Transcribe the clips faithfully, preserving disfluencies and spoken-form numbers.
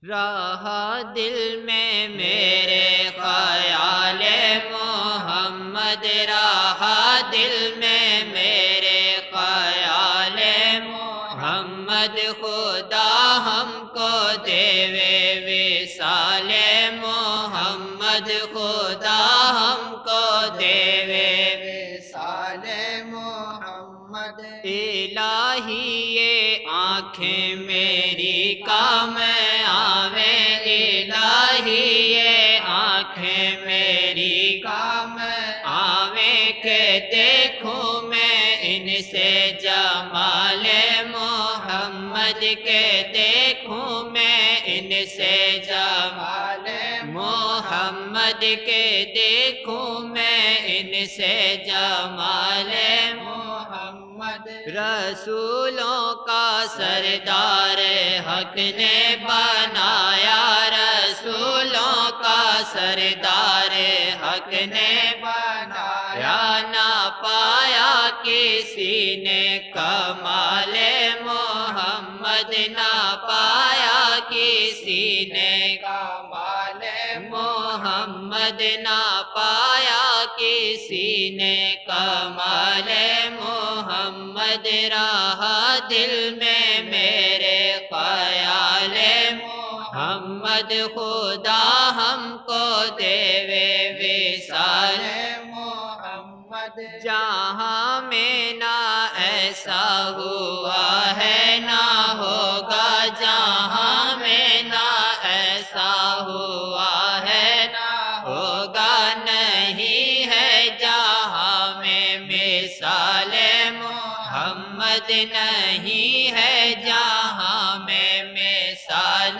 رہا دل میں میرے خیال محمد، رہا دل میں میرے خیال محمد، خدا ہم کو دے وصال محمد، خدا ہم کو دے وصال محمد۔ الہی یہ آنکھیں میری کام آویں، الہی یہ آنکھیں میری کام آویں، کہ دیکھوں میں ان سے جمال محمد، کے دیکھوں میں ان سے جمال محمد، کے دیکھوں میں ان سے جمال محمد۔ رسولوں کا سردار حق نے بنایا، رسولوں کا سردار حق نے بنایا، نہ پایا کسی نے کمال محمد، نہ پایا کسی نے کمال محمد، نہ پایا کسی نے کمال محمد۔ رہا دل میں میرے خیال محمد، خدا ہم کو دے وصال محمد۔ جہاں میں نہ ایسا ہوا ہے نہ ہوگا، جہاں میں نہ ایسا ہوا ہے نہ ہوگا، نہیں ہے جہاں میں مثال محمد، نہیں ہے جہاں میں مثال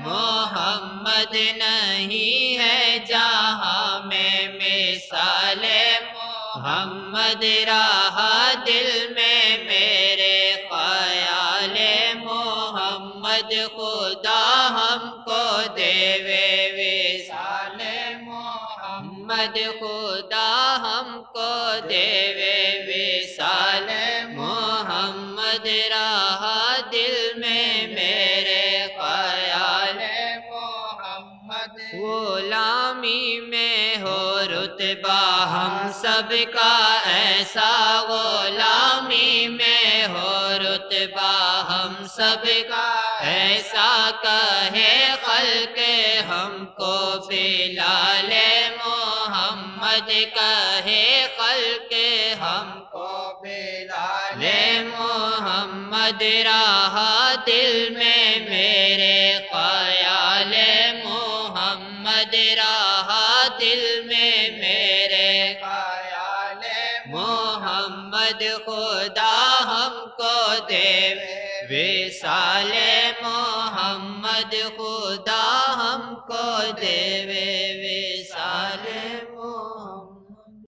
محمد، نہیں ہے جہاں میں مثال محمد۔ رہا دل میں میرے خیال محمد، خدا ہم کو دے وصال محمد، خدا ہم کو دے وصال محمد۔ رہا دل میں میرے خیال محمد، غلامی میں ہو رتبہ ہم سب کا ایسا، غلامی میں ہو رتبہ ہم سب کا ایسا، کہے خلق ہم کو بلال محمد، کہے خلق ہم کو بلال محمد۔ رہا دل میں میرے خیال محمد، رہا دل میں میرے خیال محمد، خدا ہم کو دے وصال محمد، خدا ہم کو دے وصال